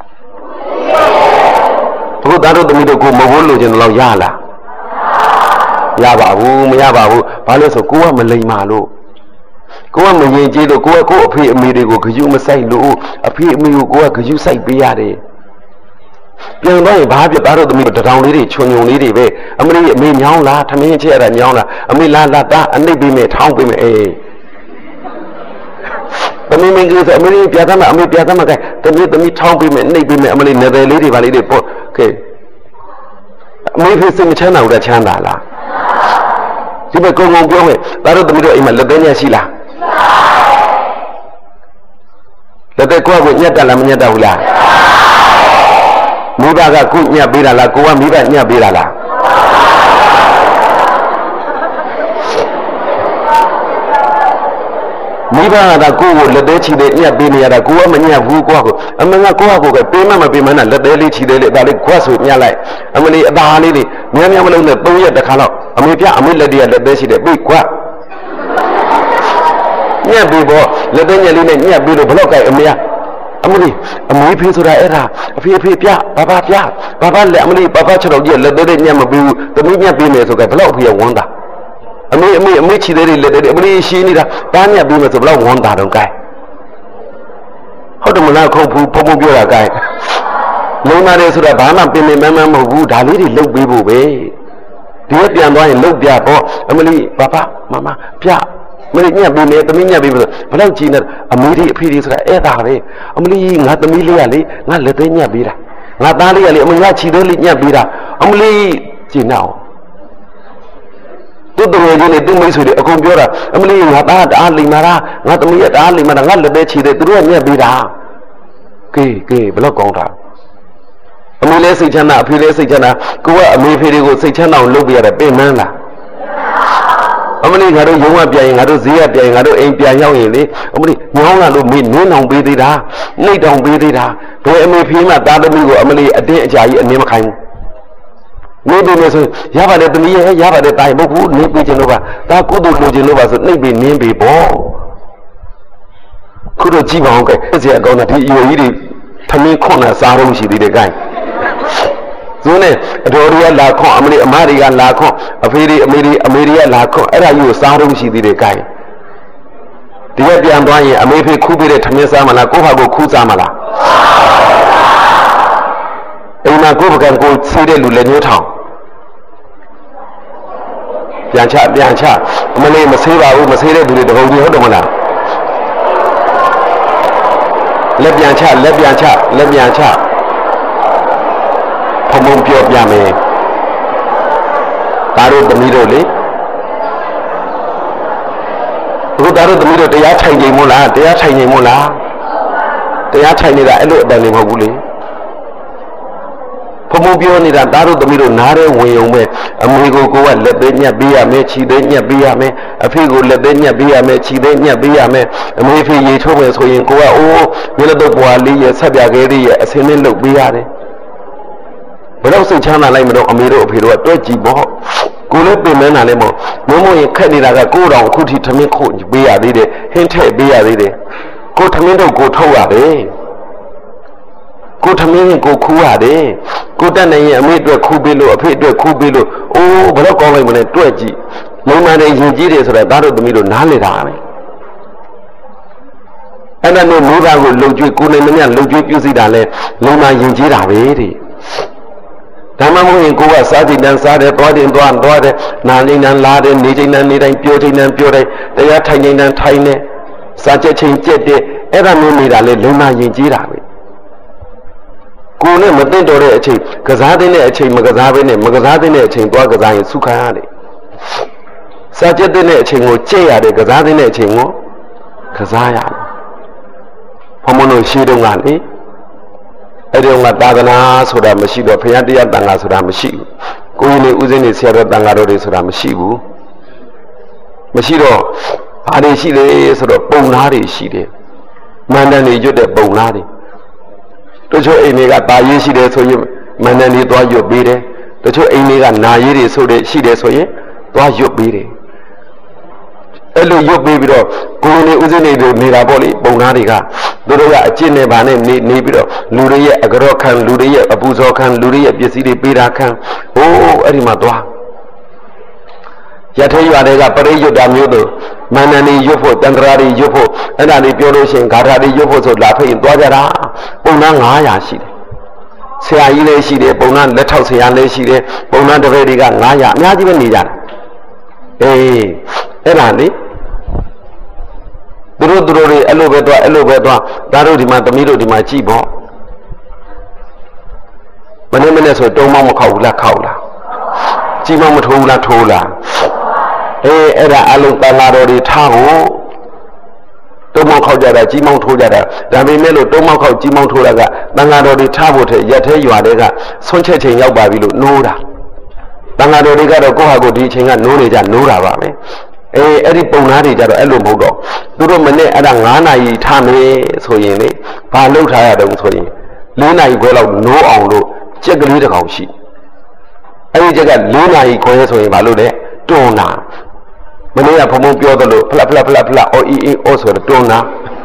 ဘုသားတို့သမီးတို့ကိုမဟုတ်လို့ခြင်းတော့ရလားရပါဘူးမရပါဘူးဘာလို့ဆိုကိုကမလိမ်မာလို့ကိုကမရင်ကျေးလို့ကိုကကိုအဖေအမေတွေကိုဂရုမစိုက်လို့အဖေအမေကိုကိုကဂရုစိုက်ပေးရတယ်ပြန်တော့ရင်ဘာဖြစ်သားတို့သမီးတို့တထောင်လေးတွေခြုံညုံလေးတွေပဲအမလေးအမေညောင်းလားထမင်းချက်ရတာညောင်းလားအမေလာလာတာအနှိပ်ပေးမယ်ထောင်းပေးမယ်အေးသမီးမင်းကြီးဆိုအမလေးပြသမှာအမေပြသမှာကဲသမီးသမီးထောင်းပေးမယ်နှိပ်ပေးမယ်အမလေးနေတယ်လေးတွေဗာလေးတွေပေါ့ကဲအမေဖေးစိတ်မချမ်းသာဘူးလားချမ်းသာလားဒီမဲ့ကုံကုံပြောမယ်သားတို့သမီးတို့အိမ်မှာလက်သေးညက်ရှိလားလက်သေးကိုယ့်ကိုညက်တက်လားမညက်တက်ဘူးလားမိဘကကိုညက်ပေးတာလားကိုကမိဘညက်ပေးတာလားမိဘကကိုကိုလက်သေးချီသေးညက်ပေးနေရတာကိုကမညက်ဘူးကိုကကိုအမေကကိုကကိုကပေးမမပေးမနဲ့လက်သေးလေးချီသေးလေးဒါလေးခွတ်ဆိုညက်လိုက်အမလေးအသားလေးတွေများများမလုံးနဲ့သုံးရက်တစ်ခါတော့အမေပြအမေလက်တည်းကလက်သေးရှိတယ်ပြေးခွတ်ညက်ပြီးပေါ့လက်သေးညက်လေးနဲ့ညက်ပြီးလို့ဘလောက်ကြိုက်အမေကအမလေးအမေဖေးဆိုတာအဲ့ဒါအဖေအဖေပြဘာဘာပြဘာဘာလက်အမလေးဘာဘာချက်တော့ကြီးလက်သေးညက်မပြီးဘူးသမီးညက်ပြီးမယ်ဆိုကြဘလောက်အဖေကဝမ်းသာအမေအမေအမေချီသေးတယ်လက်သေးအမလေးရှင်းနေတာတားညက်ပြီးမယ်ဆိုဘလောက်ဝမ်းသာတော့ကြိုက်ဟုတ်တယ်မလားခုံဖူးဖုံဖုံပြောတာကြိုက်လုံးလာတယ်ဆိုတာဘာမှပင်ပင်မန်းမန်းမဟုတ်ဘူးဒါလေးတွေလုတ်ပေးဖို့ပဲဒီကပြန်သွားရင်လုတ်ပြပေါ့အမလေးဘာဘာမမပြမလေးညက်ပြီးနေသမီးညက်ပြီးဆိုဘလောက်ကြည့်နေအမေဒီအဖေဒီဆိုတာအဲ့ဒါပဲအမလေးငါသမီးလေးကလေငါလက်သေးညက်ပြီးတာငါသားလေးကလေအမငါချီသေးလေးညက်ပြီးတာအမလေးကြည့်နော်သူ့တော်ကြီးနဲ့သူ့မိတ်ဆွေတွေအကုန်ပြောတာအမလေးငါသားတအားလိမ်မာတာငါသမီးကတအားလိမ်မာတာငါလက်သေးချီသေးသူတို့ကညက်ပြီးတာကဲကဲဘလောက်ကောင်းတာအမေလည်းစိတ်ချမ်းသာအဖေလည်းစိတ်ချမ်းသာကိုကအမေဖေတွေကိုစိတ်ချမ်းသာအောင်လုပ်ပြရတယ်ပြင်မန်းလားအမလေးငါတို့ရုံးကပြန်ရင်ငါတို့ဈေးကပြန်ရင်ငါတို့အိမ်ပြန်ရောက်ရင်လေအမလေးညောင်းလာလို့မေးနင်းအောင်ပေးသေးတာနှိတ်တောင်ပေးသေးတာဘယ်အမေဖေးမှသားသမီးကိုအမလေးအတင်းအကြာကြီးအနည်းမခိုင်းဘူးနေပြီလို့ဆိုရပါတယ်သမီးရဲ့ရပါတယ်တာရင်မဟုတ်ဘူးနင်းပေးခြင်းလို့ပါဒါကုသိုလ်လိုခြင်းလို့ပါဆိုနှိတ်ပြီးနင်းပြီးပေါ့ခုတော့ကြည့်ပါအောင်ကဲဆရာကောင်းတာဒီအရွယ်ကြီးတွေသမီးခွန်တာစားတော့ရှိသေးတယ်ကဲဇုံးနဲ့အတော်တွေကလာခွန်အမလေးအမတွေကလာခွန်အဖေတွေအမေတွေအမေတွေကလာခွန်အဲ့ဒါကြီးကိုစားတော့ရှိသေးတယ်ကဲဒီကပြန်သွားရင်အမေဖေခူးပြတဲ့ထမင်းစားမလားကိုယ့်ဘာကိုခူးစားမလားအိမ်မှာကိုယ့်ပကံကိုဆေးတဲ့လူလည်းညှိုးထောင်ပြန်ချပြန်ချအမလေးမဆေးပါဘူးမဆေးတဲ့လူတွေတပုံကြီးဟုတ်တယ်မလားလက်ပြန်ချလက်ပြန်ချလက်ပြန်ချဖုံဖုံပြောပြမယ်ဒါတို့သမီးတို့လေအခုဒါတို့သမီးတို့တရားထိုင်နေမို့လားတရားထိုင်နေမို့လားတရားထိုင်နေတာအဲ့လိုအတန်နေမဟုတ်ဘူးလေဖုံဖုံပြောနေတာသားတို့သမီးတို့နားရဲဝင်ုံပဲအမေကိုကိုကလက်သေးညက်ပေးရမယ်ခြေသေးညက်ပေးရမယ်အဖေကိုလက်သေးညက်ပေးရမယ်ခြေသေးညက်ပေးရမယ်အမေဖေရေထုတ်မယ်ဆိုရင်ကိုကအိုးမျက်နှာပွားလေးရဲ့ဆက်ပြခဲလေးရဲ့အစင်းနဲ့လှုပ်ပေးရတယ်ဘယ်တော့စိတ်ချမ်းသာလိုက်မတော့အမေတို့အဖေတို့ကတွဲကြည့်ပေါ့ကိုလည်းပြင်မန်းတာလည်းမဟုတ်မုံမုံရင်ခက်နေတာကကိုတော်အခုထိထမင်းခုတ်ပေးရသေးတယ်ဟင်းထည့်ပေးရသေးတယ်ကိုထမင်းတို့ကိုထုတ်ရတယ်ကိုထမင်းကိုခူးရတယ်ကိုတက်နေရင်အမေအတွက်ခူးပေးလို့အဖေအတွက်ခူးပေးလို့အိုးဘယ်တော့ကောင်းလိုက်မလဲတွဲကြည့်လုံမှန်တယ်ရင်ကြီးတယ်ဆိုတော့သားတို့သမီးတို့နားလေတာပဲအဲ့ဒါနဲ့မိဘကိုလုံကျွေးကိုနေမမြလုံကျွေးပြုစီတာလဲလုံမှန်ရင်ကြီးတာပဲတဲ့ဓမ္မမို့ရင်ကိုကစားချိန်တန်းစားတယ်သွားချိန်သွားသွားတယ်နာနေတန်းလာတယ်နေချိန်တန်းနေတိုင်းပြောချိန်တန်းပြောတိုင်းတရားထိုင်ချိန်တန်းထိုင်နေစားချက်ချိန်ကြက်တယ်အဲ့ဒါမျိုးနေတာလေလုံမှန်ရင်ကြီးတာပဲကိုနဲ့မသိတော့တဲ့အချိန်ကစားတဲ့အချိန်မကစားဘဲနဲ့မကစားတဲ့အချိန်သွားကစားရင်ဆုခံရတယ်စားချက်တဲ့အချိန်ကိုကြက်ရတယ်ကစားတဲ့အချိန်ကိုကစားရတယ်ဘုံမလို့ရှိတော့ကလေအဲ့ဒီကသာသနာဆိုတာမရှိတော့ဘုရားတရားတန်ခါဆိုတာမရှိဘူးကိုကြီးနေဦးစင်းနေဆရာတော်တန်ခါတော်တွေဆိုတာမရှိဘူးမရှိတော့ဘာတွေရှိလဲဆိုတော့ပုံသားတွေရှိတယ်မန္တန်တွေရွတ်တဲ့ပုံသားတွေတချို့အိမ်တွေကတာရေးရှိတယ်ဆိုရင်မန္တန်တွေသွားရွတ်ပေးတယ်တချို့အိမ်တွေကနာရေးတွေဆိုတဲ့ရှိတယ်ဆိုရင်သွားရွတ်ပေးတယ်အဲ့လိုရွတ်ပေးပြီးတော့ကိုယ်နေဦးစင်းနေတွေနေတာပေါ့လေပုံသားတွေကသူတို့ကအကျင့်နဲ့ဗာနဲ့နေနေပြီးတော့လူတွေရဲ့အကြောခံလူတွေရဲ့အပူဇော်ခံလူတွေရဲ့ပစ္စည်းတွေပေးတာခံဟိုးအဲ့ဒီမှာသွားရထဲရွာတွေကပရိယုတ်တာမျိုးတို့မန္တန်တွေရွတ်ဖို့တန်ត្រာတွေရွတ်ဖို့အဲ့ဒါတွေပြောလို့ရှိရင်ဂါထာတွေရွတ်ဖို့ဆိုလာဖိရင်သွားကြတာပုံသားငါးရာရှိတယ်ဆရာကြီးလည်းရှိတယ်ပုံသားလက်ထောက်ဆရာလည်းရှိတယ်ပုံသားတပည့်တွေကငါးရာအများကြီးပဲနေကြတယ်အေးအဲ့ဒါလေသူတို့သူတို့တွေအဲ့လိုပဲသွားအဲ့လိုပဲသွားဒါတို့ဒီမှာသမီးတို့ဒီမှာကြည့်ပေါ့မနေ့မနေ့ဆိုတုံးမမခောက်ဘူးလားခောက်လားကြည့်မမထိုးဘူးလားထိုးလားအေးအဲ့ဒါအလုံးတန်လာတော်တွေထားဖို့တုံးမခောက်ကြတာကြီးမောင်းထိုးကြတာဒါပေမဲ့လို့တုံးမခောက်ကြီးမောင်းထိုးတာကတန်လာတော်တွေထားဖို့တဲ့ရက်သေးရွာတွေကဆွန့်ချက်ချိန်ရောက်ပါပြီလို့နိုးတာတန်လာတော်တွေကတော့ကိုယ့်ဟာကိုယ်ဒီအချိန်ကနိုးနေကြနိုးတာပါပဲအေးအဲ့ဒီပုံသားတွေကြတော့အဲ့လိုမဟုတ်တော့သူတို့မနေ့အဲ့ဒါငါးနာရီထားမယ်ဆိုရင်လေဘာလုပ်ထားရတုံးဆိုရင်လေးနာရီခွဲလောက်နိုးအောင်လို့ကြက်ကလေးတစ်ကောင်ရှိအဲ့ဒီကြက်ကလေးနာရီခွဲဆိုရင်ဘာလို့လဲတွန်းတာမနေ့ကဘုံဘုံပြောသလိုဖလက်ဖလက်ဖလက်ဖလက်အော်အီအီအော်ဆိုတော့တွန်းတာ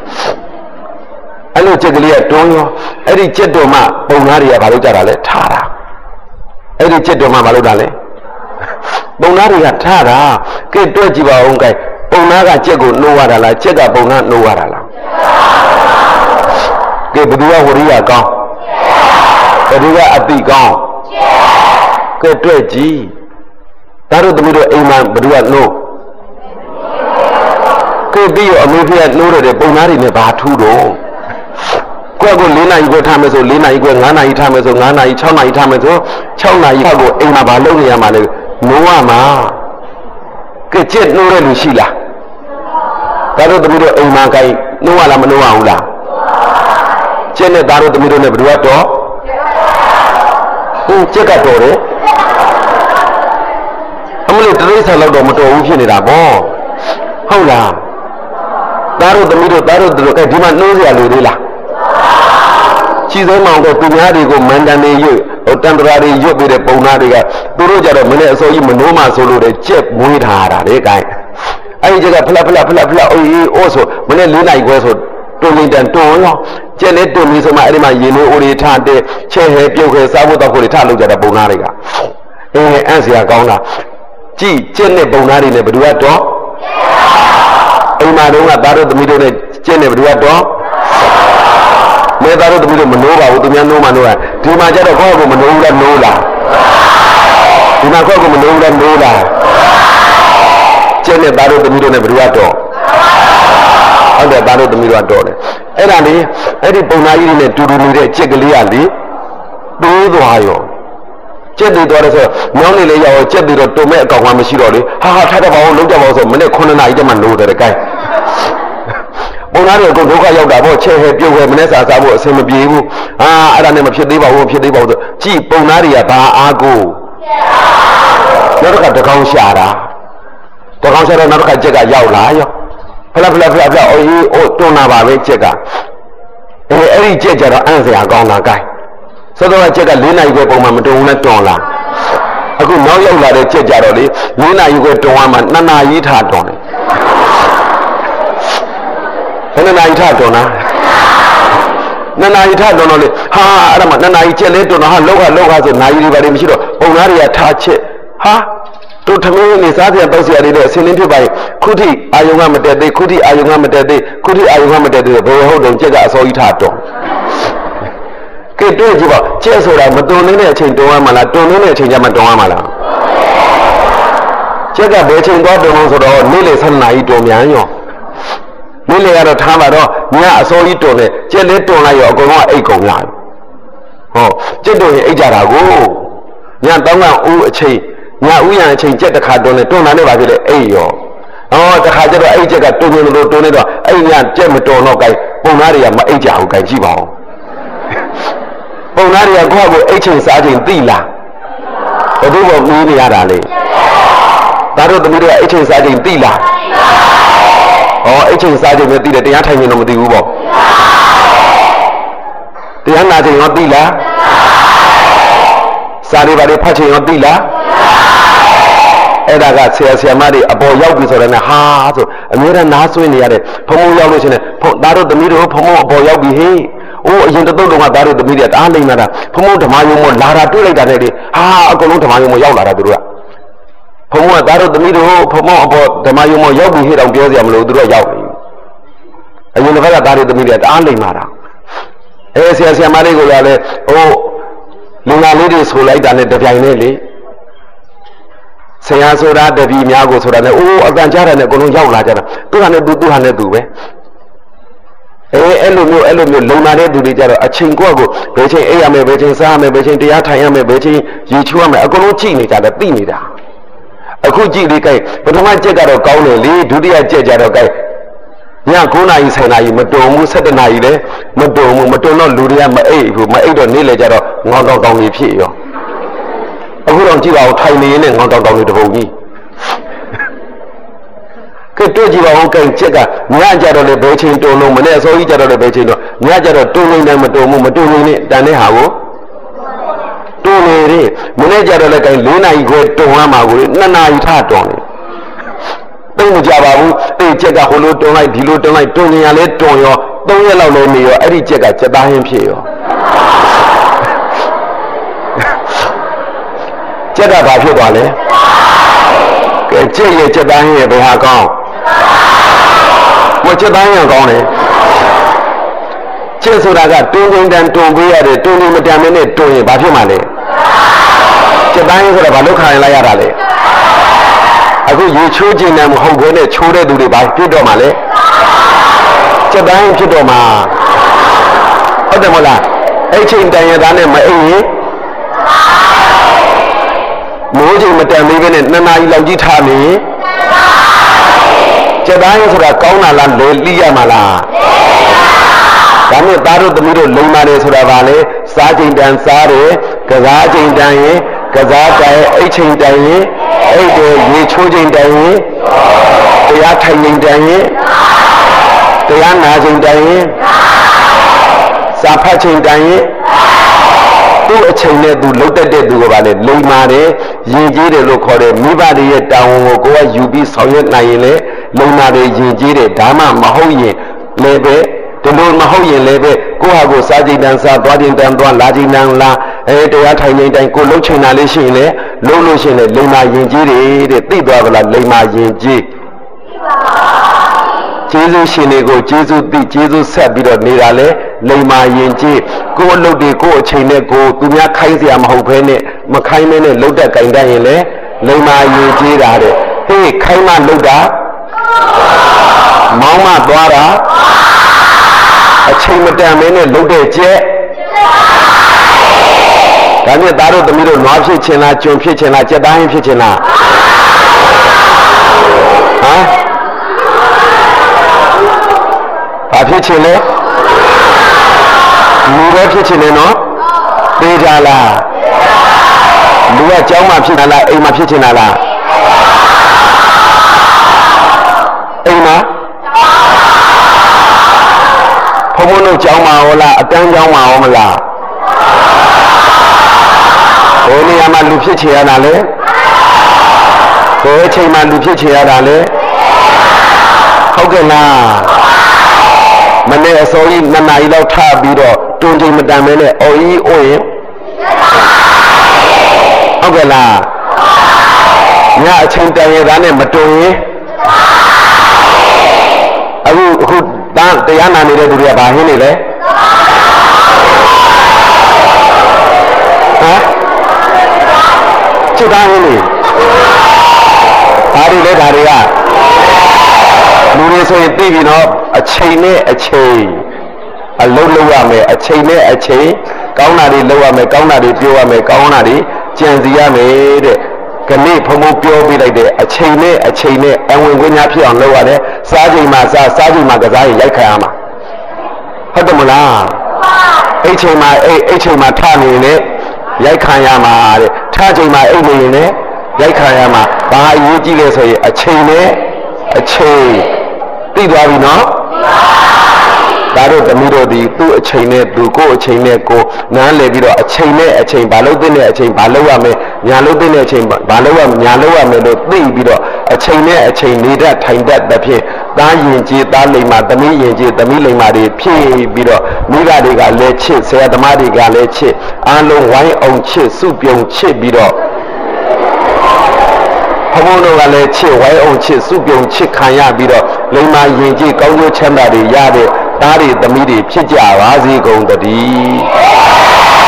အဲ့လိုကြက်ကလေးကတွန်းရောအဲ့ဒီကြက်တော်မှပုံသားတွေကဘာလုပ်ကြတာလဲထားတာအဲ့ဒီကြက်တော်မှဘာလုပ်တာလဲပုံသားတွေကထားတာကဲတွက်ကြည့်ပါဦးကဲပုံသားကကြက်ကိုနှိုးရတာလားကြက်ကပုံသားနှိုးရတာလားကဲဘယ်သူကဝရိယကောင်းဘယ်သူကအတိကောင်းကဲတွက်ကြည့်ဒါတို့သမီးတို့အိမ်မှာဘယ်သူကနှိုးကဲပြီးတော့အမေဖေကနှိုးတယ်ပုံသားတွေနဲ့ဘာထူးတော့ကိုယ့်ကို၄နာရီခွဲထားမယ်ဆို၄နာရီခွဲ၅နာရီထားမယ်ဆို၅နာရီ၆နာရီထားမယ်ဆို၆နာရီကိုအိမ်မှာဘာလုပ်နေရမှာလဲနိုးရမှာကဲကြက်နိုးတဲ့လူရှိလားဒါတို့သမီးတို့အိမ်မှာကိုင်နိုးရလားမနိုးရဘူးလားကြက်နဲ့ဒါတို့သမီးတို့နဲ့ဘယ်သူကတော့ဟင်းကြက်ကတော့တယ်အမလို့တရိစ္ဆာန်လောက်တော့မတော်ဘူးဖြစ်နေတာပေါ့ဟုတ်လားဒါတို့သမီးတို့ဒါတို့တို့ကဲဒီမှာနှိုးစရာလူသေးလားခြေစမ်းမောင်တော့သူများတွေကိုမန္တန်နေရွတ်ဟိုတန်တရာတွေရွတ်ပြီးတဲ့ပုံသားတွေကသူတို့ကြတော့မနေ့အစောကြီးမနိုးမှဆိုလို့တဲ့ကြက်မွေးထားတာလေကိုင်းအဲ့ဒီကြက်ကဖလက်ဖလက်ဖလက်ဖလက်အိုးအေးအိုးဆိုမနေ့လေးနိုင်ခွဲဆိုတွင်တန်တွန်းရောကြက်လေးတွင်ပြီးဆိုမှအဲ့ဒီမှာရင်လေးအိုးတွေထားတဲ့ချဲဟဲပြုတ်ခဲစားဖို့တော့ကိုတွေထားလုပ်ကြတဲ့ပုံသားတွေကအဲအန့်စရာကောင်းတာကြည့်ကြက်နဲ့ပုံသားတွေနဲ့ဘယ်သူကတော့အိမ်မှာတော့ကသားတို့သမီးတို့နဲ့ကြက်နဲ့ဘယ်သူကတော့မဲသားတို့သမီးတို့မနိုးပါဘူးသူများနိုးမှနိုးတာဒီမှာကျတော့ခေါ့ကိုမနိုးဘူးလားနိုးလားဒီမှာခေါ့ကိုမနိုးဘူးလားနိုးလားကျဲနဲ့သားတို့သမီးတို့နဲ့ဘယ်သူကတော့ဟုတ်တယ်သားတို့သမီးတို့ကတော့တယ်အဲ့ဒါလေအဲ့ဒီပုံသားကြီးတွေနဲ့တူတူနေတဲ့ကြက်ကလေးကလေတိုးသွားရောကြက်တွေသွားတယ်ဆိုတော့ညောင်းနေလေရောက်ကြက်တွေတော့တုံမဲ့အကောင်မှမရှိတော့လေဟာဟာထားတော့ပါဦးလုံးကြပါဦးဆိုမနေ့ခုနှစ်နာရီတည်းမှနိုးတယ်တဲ့ကိုင်းပုံသားတွေကိုဒုက္ခရောက်တာပေါ့ချဲ့ဟဲပြုတ်ဟဲမနဲ့စာစားဖို့အဆင်မပြေဘူးဟာအဲ့ဒါနဲ့မဖြစ်သေးပါဘူးဖြစ်သေးပါဘူးဆိုကြည့်ပုံသားတွေကဘာအားကိုနောက်တစ်ခါတကောင်ရှာတာတကောင်ရှာတော့နောက်တစ်ခါကြက်ကရောက်လာရောဖလားဖလားဖလားဖလားအိုးအိုးတွန်းလာပါပဲကြက်ကအဲအဲ့ဒီကြက်ကြတော့အံ့စရာကောင်းတာကိုင်းစောစောကကြက်ကလေးနာရီပဲပုံမှန်မတွန်းဘူးနဲ့တွန်းလာအခုနောက်ရောက်လာတဲ့ကြက်ကြတော့လေလေးနာရီပဲတွန်းရမှနှစ်နာရီထားတွန်းတယ်ဘယ်နှစ်နာရီထားတွန်းလားနှစ်နာရီထားတွန်းတော့လေဟာအဲ့ဒါမှနှစ်နာရီကြက်လေးတွန်းတော့ဟာလောက်ကလောက်ကဆိုနာရီတွေပါလေမရှိတော့ပုံသားတွေကထားချက်ဟာတို့ထမင်းနေစားစရာတောက်စရာတွေတဲ့အစင်းလင်းဖြစ်ပါရဲ့ခုထိအာယုံကမတက်သေးခုထိအာယုံကမတက်သေးခုထိအာယုံကမတက်သေးဘယ်ဟုတ်တုံကြက်ကအစောကြီးထားတွန်းကဲတွေ့ကြည့်ပါကျဲဆိုတာမတွန်းနေတဲ့အချိန်တွန်းရမှာလားတွန်းနေတဲ့အချိန်ကျမှတွန်းရမှာလားကျက်ကဘယ်ချိန်သွားတွန်းလို့ဆိုတော့နေ့လေဆယ်နာရီတွန်းမြန်ရောနေ့လေကတော့ထားပါတော့ညအစောကြီးတွန်းတယ်ကျက်လေးတွန်းလိုက်ရောအကုန်လုံးအိတ်ကုန်လာဟောကျက်တွန်းရင်အိတ်ကြတာကိုညတောင်းကဦးအချိန်ညဦးရံအချိန်ကျက်တစ်ခါတွန်းတယ်တွန်းလာနေပါပြီလေအိတ်ရောဟောတစ်ခါကျတော့အိတ်ကျက်ကတွန်းနေလို့တွန်းနေတော့အိတ်ညကျက်မတွန်းတော့ gain ပုံသားတွေကမအိတ်ကြဘူး gain ကြည့်ပါဦးပုံသားတွေကကိုယ့်ကိုအိတ်ချိန်စားချိန်သိလားဘယ်သူ့ကိုပြီးနေရတာလဲဒါတို့သမီးတွေကအိတ်ချိန်စားချိန်သိလားဩအိတ်ချိန်စားချိန်လည်းသိတယ်တရားထိုင်ရင်တော့မသိဘူးပေါ့တရားနာချိန်ရောသိလားစာတွေဘာတွေဖတ်ချိန်ရောသိလားအဲ့ဒါကဆရာဆရာမတွေအပေါ်ရောက်ပြီဆိုတော့လည်းဟာဆိုအများနဲ့နားဆွေးနေရတယ်ဖုံဖုံရောက်လို့ရှိရင်ဖုံဒါတို့သမီးတို့ဖုံဖုံအပေါ်ရောက်ပြီဟေးအိုးအရင်တသုတ်တော့ကသားတို့သမီးတွေတအားလိမ့်လာတာဖုံဖုံဓမ္မယုံမလာတာတွေ့လိုက်တာနဲ့လေဟာအကုန်လုံးဓမ္မယုံမရောက်လာတာသူတို့ကဖုံဖုံကသားတို့သမီးတို့ဖုံဖုံအပေါ်ဓမ္မယုံမရောက်ပြီဟေ့တောင်ပြောစရာမလိုသူတို့ရောက်နေအရင်တစ်ခါကသားတို့သမီးတွေတအားလိမ့်လာတာအဲဆရာဆရာမတွေကိုလည်းဟိုလူငါလေးတွေဆိုလိုက်တာနဲ့တပြိုင်နဲ့လေဆရာဆိုတာတပည့်များကိုဆိုတာနဲ့အိုးအတန်ကြားတယ်နဲ့အကုန်လုံးရောက်လာကြတာသူကလည်းသူသူဟာနဲ့သူပဲအဲအဲ့လိုမျိုးအဲ့လိုမျိုးလုံလာတဲ့သူတွေကြတော့အချိန်ကိုယ့်ကိုဘယ်ချိန်အိပ်ရမယ်ဘယ်ချိန်စားရမယ်ဘယ်ချိန်တရားထိုင်ရမယ်ဘယ်ချိန်ရေချိုးရမယ်အကုန်လုံးကြည့်နေကြတယ်သိနေတာအခုကြည့်လေကြိုက်ပထမကြက်ကတော့ကောင်းတယ်လေဒုတိယကြက်ကြတော့ကြိုက်ည9နာရီ10နာရီမတုံဘူး17နာရီလည်းမတုံဘူးမတုံတော့လူတွေကမအိပ်ဘူးမအိပ်တော့နေ့လေကြတော့ငေါတောင်တောင်ကြီးဖြစ်ရောအခုတော့ကြည့်ပါဦးထိုင်နေရင်လည်းငေါတောင်တောင်ကြီးတပုံကြီးကဲတွေ့ကြည့်ပါဦးကဲချက်ကညကြတော့လေဘယ်ချိန်တုံလို့မနေ့အစောကြီးကြတော့လေဘယ်ချိန်တော့ညကြတော့တုံနေတယ်မတုံဘူးမတုံနေနဲ့တန်တဲ့ဟာကိုတုံနေတယ်မနေ့ကြတော့လေကဲ၄နာရီခွဲတုံရမှာကို၂နာရီထတုံတယ်သိမကြပါဘူးအဲ့ချက်ကဟိုလိုတုံလိုက်ဒီလိုတုံလိုက်တုံနေရလဲတုံရော၃ရက်လောက်လည်းနေရောအဲ့ဒီချက်ကချက်သားဟင်းဖြစ်ရောချက်ကဘာဖြစ်သွားလဲကဲချက်ရဲ့ချက်သားဟင်းရဲ့ဘယ်ဟာကောင်းမချက်သားဟင်းကောင်းတယ်ချက်ဆိုတာကတွန်းတွန်းတန်တွန်းပေးရတယ်တွန်းတွန်းမတန်မနဲ့တွန်းရင်ဘာဖြစ်မှာလဲချက်သားဟင်းဆိုတာဘာလို့ခံရလိုက်ရတာလဲအခုရေချိုးခြင်းနဲ့မဟုတ်ဘဲနဲ့ချိုးတဲ့သူတွေဘာဖြစ်တော့မှာလဲချက်သားဟင်းဖြစ်တော့မှာဟုတ်တယ်မလားအဲ့ချိန်တန်ရသားနဲ့မအိပ်ရင်မိုးချိန်မတန်သေးပဲနဲ့နှစ်နာရီလောက်ကြီးထားနေချက်သားရဆိုတာကောင်းတာလားလေလိရမှာလားဒါနဲ့သားတို့သမီးတို့လုံလာတယ်ဆိုတာဗာလေစားချိန်တန်စားတယ်ကစားချိန်တန်ရင်ကစားတိုင်အိတ်ချိန်တန်ရင်အိတ်တယ်ရေချိုးချိန်တန်ရင်တရားထိုင်ချိန်တန်ရင်တရားနာချိန်တန်ရင်စာဖတ်ချိန်တန်ရင်သူ့အချိန်နဲ့သူလှုပ်တက်တဲ့သူကပါလေလိမ္မာတယ်ယဉ်ကျေးတယ်လို့ခေါ်တယ်မိဘတွေရဲ့တာဝန်ကိုကိုယ်ကယူပြီးဆောင်ရွက်နိုင်ရင်လေလိမ္မာတယ်ယဉ်ကျေးတယ်ဒါမှမဟုတ်ရင်လည်းပဲဒီလိုမဟုတ်ရင်လည်းပဲကိုယ့်ဟာကိုယ်စားကြင်တန်စားသွားကြင်တန်သွားလာကြင်တန်လာအဲတရားထိုင်နေတိုင်းကိုလှုပ်ချင်တာလေးရှိရင်လေလှုပ်လို့ရှိရင်လေလိမ္မာယဉ်ကျေးတယ်တဲ့သိသွားကြလားလိမ္မာယဉ်ကျေးကျေးဇူးရှင်တွေကိုကျေးဇူးသိကျေးဇူးဆက်ပြီးတော့နေတာလေလိမ္မာယဉ်ကျေးကိုယ်အလုပ်တွေကိုယ်အချိန်နဲ့ကိုယ်သူများခိုင်းစရာမဟုတ်ဘဲနဲ့မခိုင်းမဲနဲ့လှုပ်တဲ့ကြိုင်တတ်ရင်လေလိမ္မာယဉ်ကျေးတာတဲ့ဟေးခိုင်းမှလှုပ်တာမောင်းမှသွားတာအချိန်မတန်မဲနဲ့လှုပ်တဲ့ကျက်ဒါနဲ့သားတို့သမီးတို့နွားဖြစ်ချင်လားကျွန်ဖြစ်ချင်လားကြက်သားဟင်းဖြစ်ချင်လားဟမ်ဖြစ်ချင်လဲလူပဲဖြစ်ချင်တယ်နော်သိကြလားလူကเจ้าမှာဖြစ်တာလားအိမ်မှာဖြစ်ချင်တာလားအိမ်မှာဘုံဘုံတို့เจ้าမှာဟောလားအတန်းเจ้าမှာဟောမလားဘယ်နေရာမှာလူဖြစ်ချင်ရတာလဲဘယ်အချိန်မှာလူဖြစ်ချင်ရတာလဲဟုတ်ကဲ့လားမနေ့အစောကြီးနှစ်နာရီလောက်ထပြီးတော့တွန်းချိန်မတန်မဲနဲ့အော်ကြီးအိုးရင်ဟုတ်ကဲ့လားညအချိန်တန်ရသားနဲ့မတွန်းရင်အခုအခုတရားနာနေတဲ့သူတွေကဘာဟင်းနေလဲဟမ်ချစ်သားဟင်းနေဘာတွေလဲဒါတွေကလူတွေဆိုရင်သိပြီနော်အချိန်နဲ့အချိန်အလုံးလုံးရမယ်အချိန်နဲ့အချိန်ကောင်းတာတွေလုပ်ရမယ်ကောင်းတာတွေပြောရမယ်ကောင်းတာတွေကြံစီရမယ်တဲ့ခဏဖုံဖုံပြောပြလိုက်တဲ့အချိန်နဲ့အချိန်နဲ့အဝင်ခွင့်များဖြစ်အောင်လုပ်ရတယ်စားချိန်မှာစားစားချိန်မှာကစားရင်ရိုက်ခံရမှာဟုတ်တယ်မလားအဲ့ချိန်မှာအဲ့အဲ့ချိန်မှာထနေရင်လည်းရိုက်ခံရမှာတဲ့ထချိန်မှာအိတ်နေရင်လည်းရိုက်ခံရမှာဘာအရေးကြီးလဲဆိုရင်အချိန်နဲ့အချိန်သိသွားပြီနော်ဒါတို့သမီးတို့ဒီသူ့အချိန်နဲ့သူကိုယ့်အချိန်နဲ့ကိုနားလည်ပြီးတော့အချိန်နဲ့အချိန်ဘာလို့သိတဲ့အချိန်ဘာလို့ရမယ်ညာလို့သိတဲ့အချိန်ဘာလို့ရညာလို့ရမယ်လို့သိပြီးတော့အချိန်နဲ့အချိန်နေတတ်ထိုင်တတ်တဲ့ဖြင့်သားရင်ကြီးသားလိမ္မာသမီးရင်ကြီးသမီးလိမ္မာတွေဖြစ်ပြီးတော့မိဘတွေကလည်းချစ်ဆရာသမားတွေကလည်းချစ်အားလုံးဝိုင်းအောင်ချစ်စုပြုံချစ်ပြီးတော့ဘုံဘုံတို့ကလည်းချစ်ဝိုင်းအောင်ချစ်စုပြုံချစ်ခံရပြီးတော့လိမ္မာရင်ကြီးကောင်းကျိုးချမ်းသာတွေရတဲ့သားတွေသမီးတွေဖြစ်ကြပါစေကုန်တည်း